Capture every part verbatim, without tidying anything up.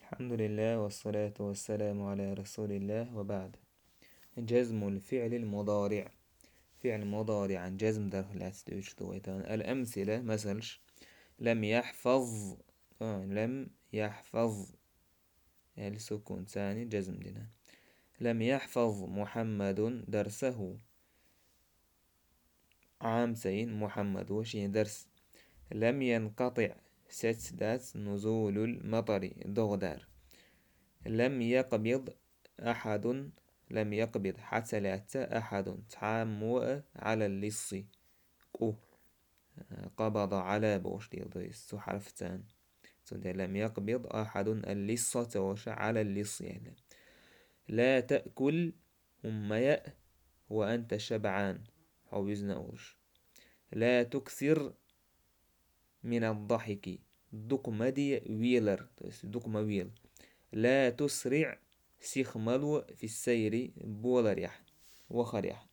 الحمد لله والصلاة والسلام على رسول الله وبعد. جزم الفعل المضارع. فعل مضارع عن جزم داخل الأمثلة مثلا لم يحفظ آه لم يحفظ السكون ثاني جزم دنا. لم يحفظ محمد درسه. عام سين محمد وشين درس. لم ينقطع ست دات نزول المطر دغدار. لم يقبض أحد لم يقبض حتى لا أحد تعامو على اللص قو قبض على بوش دي حرف تان لم يقبض أحد اللصة وش على اللص يعني. لا تأكل هم يأ وأنت شبعان أو يزنأوش. لا تكثر من الضحك دقمدي ويلر دقم ويل. لا تسرع سيخملو في السير بولريح وخريح.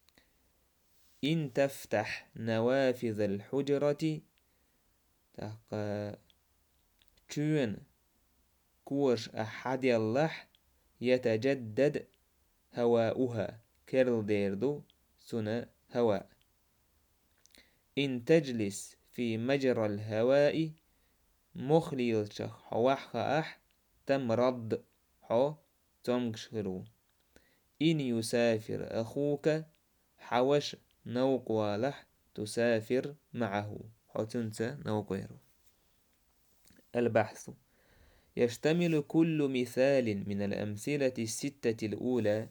إن تفتح نوافذ الحجرة تقى تشون كورش أحد اللح يتجدد هواؤها كيرل ديردو سنة هواء. إن تجلس في مجرى الهواء مخليل شخ حوح أح تمرض حو تمكشرو. إن يسافر أخوك حوش نوق والح تسافر معه حو تنسى نوقيرو. البحث يشتمل كل مثال من الأمثلة الستة الأولى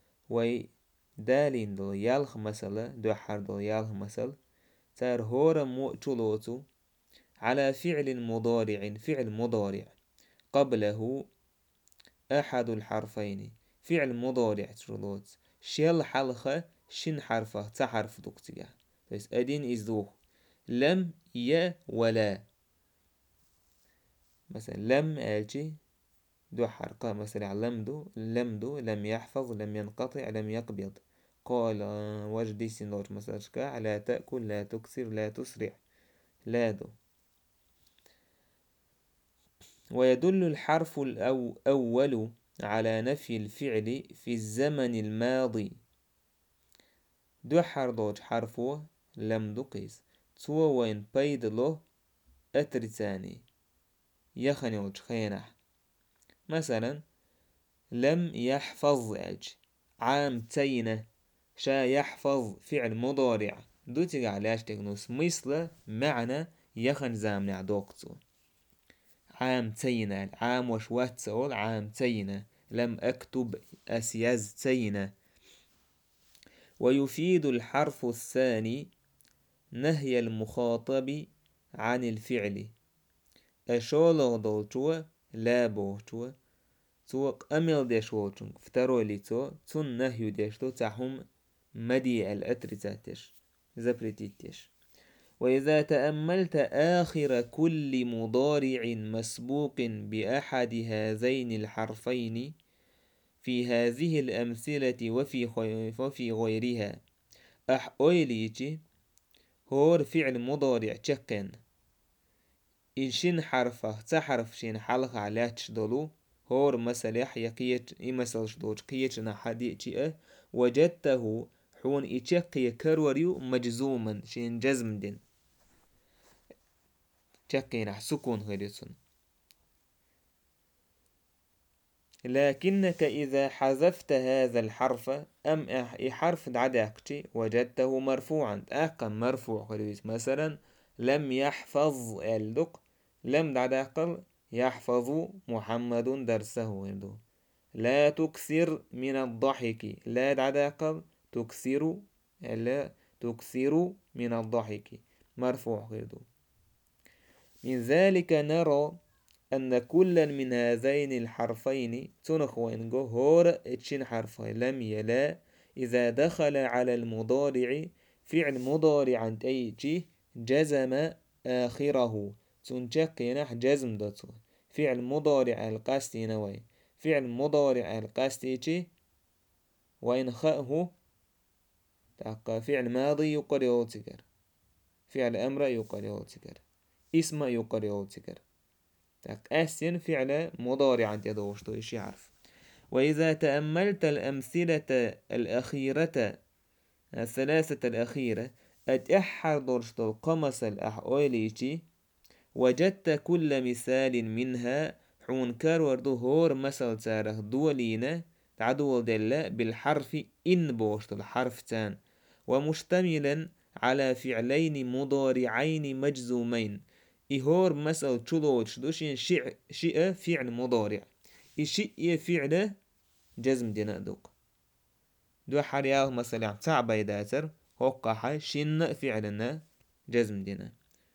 ويدال دو يالخ مثلا دو حر دو يالخ مثل تار هور مؤتلوتو على فعل مضارع فعل مضارع قبله أحد الحرفين فعل مضارع ترلوت شيل حلخة شن حرفه تحرف دكتيا بس أدين إزدوه لم ي ولا مثلا لم أجي دو حرقة مثلا لمدو لمدو لم يحفظ لم ينقطع لم يقبض. قال وجدي سنور مثلا لا تأكل لا تكسر لا تسرع لا دو. ويدل الحرف الأول على نفي الفعل في الزمن الماضي دو حردوج حرفه لم دقيس تو وين بيد له أترتاني يخنوج خينح. مثلا لم يحفظ أج عام تينة شا يحفظ فعل مضارع دو تيجي علاش تغنوس مثل معنى يخن زامنع دوقتو عام تينة عام وشوات سؤال عام تينة لم أكتب أسياز تينة. ويفيد الحرف الثاني نهي المخاطب عن الفعل أشولو دولتو لا بوتو تو أمل ديش وولتون فترو ليتو تون نهيو ديشتو تاهم مدي الأترزاتش زبرتيتش. وإذا تأملت آخر كل مضارع مسبوق بأحد هذين الحرفين في هذه الأمثلة وفي وفي غيرها أح أويليتي هور فعل مضارع تشكن إن شين حرفه تحرف شين حلق علاتش دولو هور مسلح يقيت إمسل شدوش قيتنا حديتي وجدته حون إتشقي كروريو مجزوما شين جزم دين تشقينا سكون غيرتون. لكنك إذا حذفت هذا الحرف أم حرف دعداكتي وجدته مرفوعا أقم مرفوع غيرت مثلا لم يحفظ الدق لم دعداقل يحفظ محمد درسه. لا تكثر من الضحك لا دعداقل تكثر لا تكثر من الضحك مرفوع غيرت. من ذلك نرى أن كل من هذين الحرفين تنخوين هور اتشين حرفين لم يلا إذا دخل على المضارع فعل مضارع عند أي جي جزم آخره تنشق ينح جزم دوتو فعل مضارع القاستي نوي فعل مضارع القاستي وإن خأه تقى فعل ماضي يقرأ تكر فعل أمر يقرأ تكر اسم يقرأ تكر أسين فعل مضارع أنت دوشتو إيش يعرف. وإذا تأملت الأمثلة الأخيرة الثلاثة الأخيرة أتأحر درشتو قمص الأحواليتي وجدت كل مثال منها حون كاروردو هور مثل تارخ دولينا تعدول دلة بالحرف إن بوشتو الحرف تان ومشتملا على فعلين مضارعين مجزومين إهور مثل تشلوش دوشين شيء شيء فعل مضارع إشيء فعل جزم دينا دوق دو حرياه مثلا تعبي داتر هوقع شن فعلنا جزم دينا.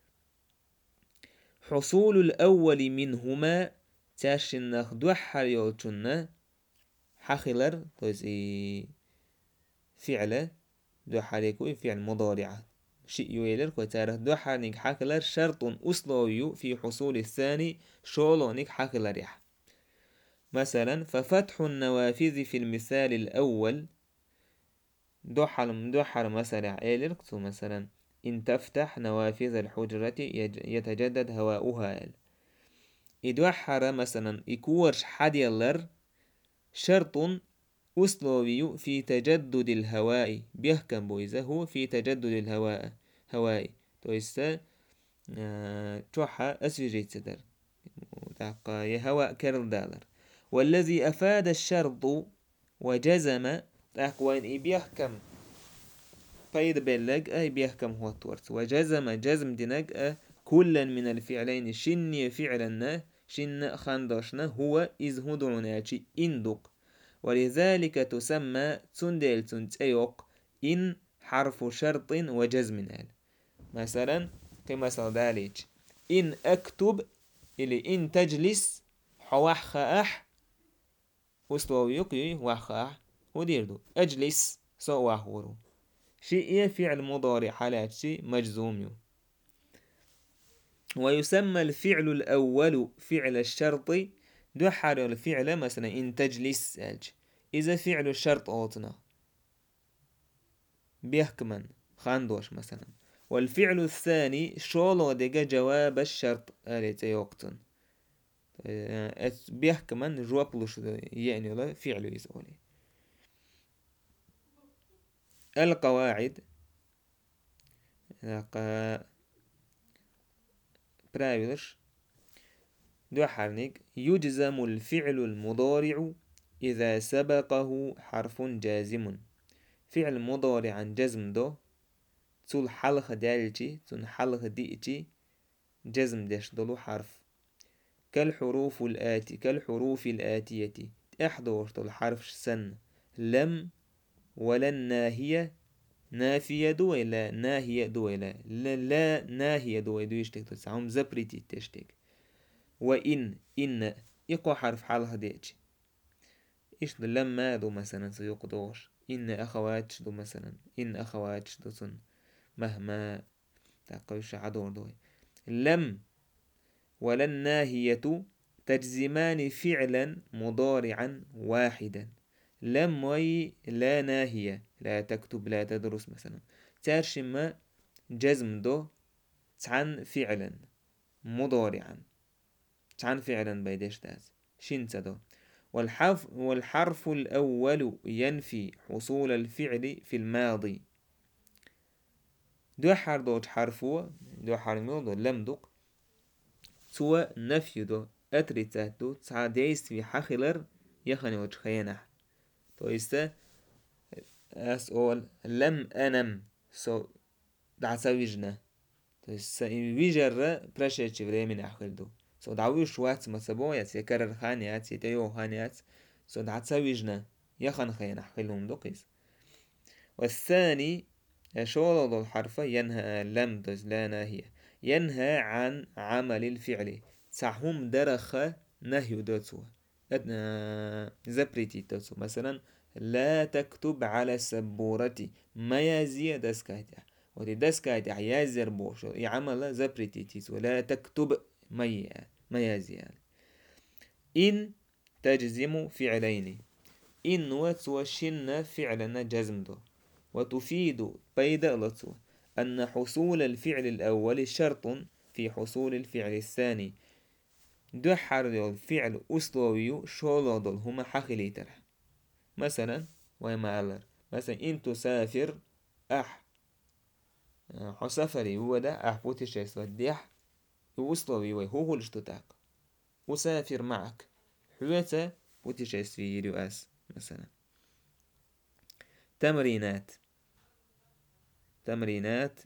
حصول الأول منهما تاشنخ دو حريوتنا حخلر توزي فعل دو حريكو فعل مضارعة شيء يويلر كوتاره دو حريك حخلر شرط أصلوي في حصول الثاني شولونيك حخلر يح. مثلا ففتح النوافذ في المثال الأول دوحل دوحل مثلا إيلركتو مثلا إن تفتح نوافذ الحجرة يتجدد هواؤها. إدوحر مثلا إكورش حديلر شرط أسلوبي في تجدد الهواء بيحكم بويزه في تجدد الهواء هواء تويستا آه توحى أسفجيت سدر هواء كرل دالر. والذي أفاد الشرط وجزم تقوين بيحكم قيد بلغ أي بيحكم هو التورت وجزم جزم دينك كلا من الفعلين شن فعلنا شن خندشنا هو إذ هدعناتي إندق. ولذلك تسمى تندل تنتيوق إن حرف شرط وجزم آل. مثلا كمثل ذلك إن أكتب إلي إن تجلس حوح أح وستوى يقي وخاح وديردو أجلس سوى حورو شيء فعل مضارع حالات شيء مجزوم يو. ويسمى الفعل الأول فعل الشرط دو حال الفعل مثلا إن تجلس أج إذا فعل الشرط أوتنا بيحكمن خاندوش مثلا. والفعل الثاني شولو ديجا جواب الشرط التي يوقتن بيحكمن جواب لش يعني لا فعل يسولي. القواعد برايولش دو حرنيك يجزم الفعل المضارع إذا سبقه حرف جازم. فعل مضارع جزم دو تول حلق دالتي تون حلق ديتي جزم داش دلو حرف كالحروف الآتي كالحروف الآتية احدوش دول حرف سن لم ولا الناهية نافية دويلة ناهية دويلة لا, لا ناهية دويلة دو يشتك تسعهم زبريتي تشتك. وإن إن يقوى حرف حالها ديتي إيش دو لما دو مثلا سيقدوش إن أخواتش دو مثلا إن أخواتش دو سن مهما تقويش عدور دوي. لم ولا الناهية تجزمان فعلا مضارعا واحدا. لم وي لا ناهية لا تكتب لا تدرس مثلا ترشم جزم دو تعن فعلا مضارعا تعن فعلا بيدش داز شنت دو. والحرف, والحرف الأول ينفي حصول الفعل في الماضي دو حر دو حرفو دو حرمو دو لم دو سوى نفي دو أتريتات دو تعديست في حخلر يخني وتخينح تويستا أسأل لم أنم سو دعسا ويجنا تويستا ويجر برشة شفري من أحخل دو سو دعويش وات مسابويات يكرر خانيات يتيو خانيات سو دعسا ويجنا يخن خين أحخلهم دو قيس. والثاني شورد الحرف ينهى لم دوز لا ناهية ينهى عن عمل الفعل سعهم درخ نهي دوتسو زبريتي دوتسو مثلا لا تكتب على السبورة ما يزي دسكايتع ودي دسكايتع يازر بوش يعمل زبريتي تيسو لا تكتب مي ما يزي يعني. إن تجزم فعلين إن وتوشن فعلنا جزم دو وتفيد بيد أن حصول الفعل الأول شرط في حصول الفعل الثاني دو حرف فعل أسلوبي شولو دول هما حخليتر. مثلا وما ألر مثلا إن تسافر أح حسافري هو ده أح بوتشيس وديح أسلوبي هو هو الاشتتاق. أسافر معك حويتا بوتشيس في يو أس مثلا. تمرينات تمرينات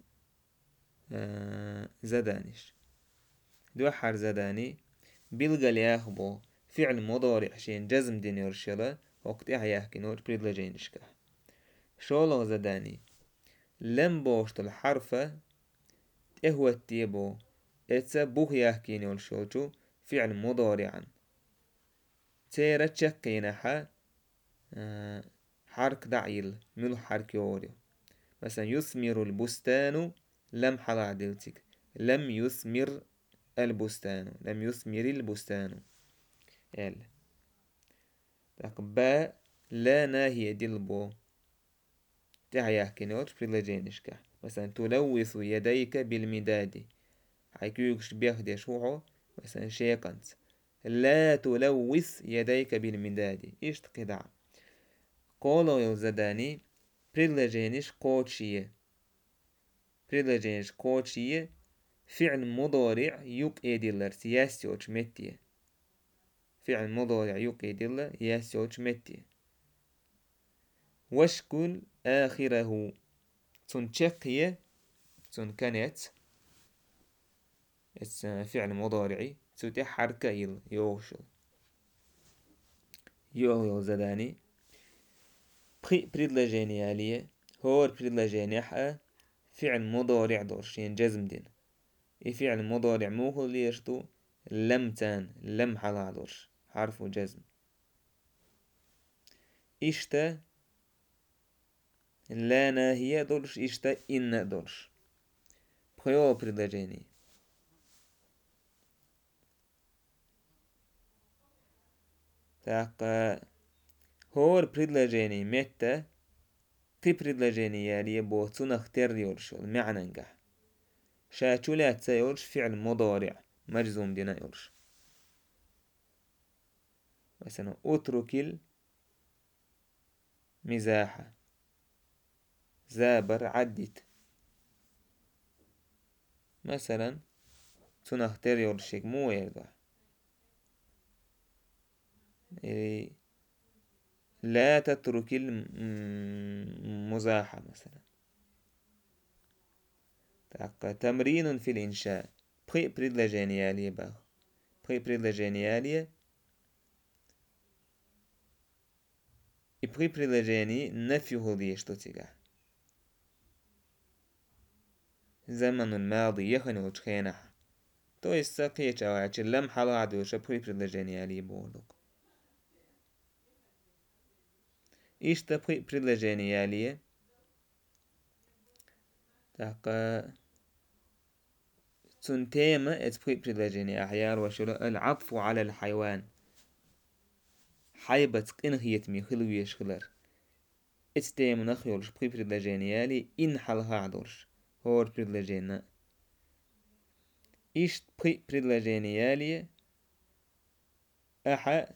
آه زدانش دو حر زداني بيلغى لياخبو فعل مضارع شين جزم دين يرشلا وقت يحكي نور بريدلجينش كه شولو زداني لم بوشت الحرفة اهو التيبو اتسا بوه يحكي نور شوچو فعل مضارعا تيرا تشكينها آه حرك دعيل ملو حرك يوريو مثلا يثمر البستان لم حلا عدلتك لم يثمر البستان لم يثمر البستان ال با لا ناهي دلبو تهيا كنوت بريلجينشكا مثلا تلوث يديك بالمداد حيكيوكش بياخد يشوعو مثلا شيقنت لا تلوث يديك بالمداد ايش تقدع قولو يلزداني بريلجينش قوتشيه بريلجينش قوتشيه فعل مضارع يوك ايديلر سياسيوش متيه فعل مضارع يوك ايديلر ياسيوش متيه وشكل آخره تنشقية تن كانت فعل مضارعي تتح حركة يل يوشل يوهيل زداني بخي بريدلاجينيالية هور بريدلاجينيحة فعل مضارع دورشين جزم دين اي فعل مضارع موهو ليشتو لم تان لم حلا دورش حرف جزم اشتا لا ناهية دورش اشتا إن دورش بخيو بريدلاجيني تاق هور بريدلاجيني متى قي بريدلاجيني يالي بوتون اختار يورش المعنى نجح شاتولات سيورش فعل مضارع مجزوم دينا يورش مثلا اترك المزاحة زابر عدت مثلا تون اختار يورشك مو يرضى إيه لا تترك المزاحة مثلا تمرين في الإنشاء بخي بريدلاجينيالية باخ بخي بريدلاجينيالية بخي بريدلاجيني نفيه ديشتو تيجا زمن الماضي يخنو وتخينح تو يستقيا چاواتش لم حالا عدوشا بخي بريدلاجينيالية بولوك إيش تبخي بريدلاجينيالية تاقا تنتيما اتبخي بريدلاجيني أحيار وشلو العطف على الحيوان حيبة إنهيت مي خلويش خلر اتتيما نخيولش بخي بريدلاجينيالي إن حالها عدورش هور بريدلاجينا إيش بخي بريدلاجينيالي أحا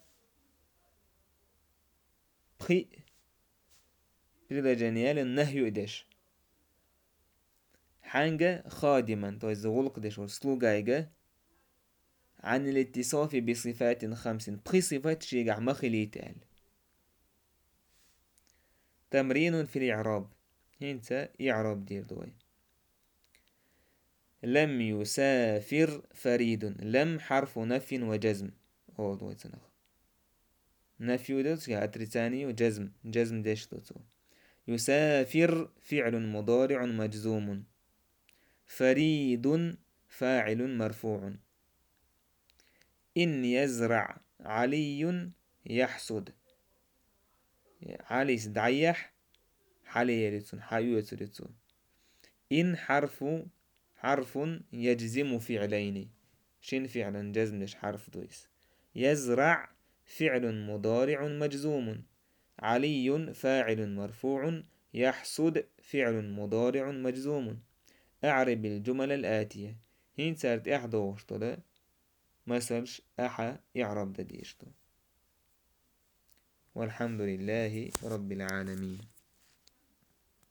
بخي بريدلاجينيالي النهي إدش حانجا خادما تو الزغلق دش وسلوغايجا عن الاتصاف بصفات خمس بخي صفات شيقع مخليتال تمرين في الإعراب هنتا إعراب دير دوي لم يسافر فريد لم حرف نفي وجزم أو دوي تنخ نفي دوت أتريتاني وجزم جزم ديش دوتو يسافر فعل مضارع مجزوم فريد فاعل مرفوع إن يزرع علي يحصد علي سدعيح حالي يريتون حيو يتريتون إن حرف حرف يجزم فعلين شين فعلا جزمش حرف دويس يزرع فعل مضارع مجزوم علي فاعل مرفوع يحصد فعل مضارع مجزوم أعرب الجمل الآتية هين سارت إحدى وشطة مثلش أحا إعراب دديشتو. والحمد لله رب العالمين.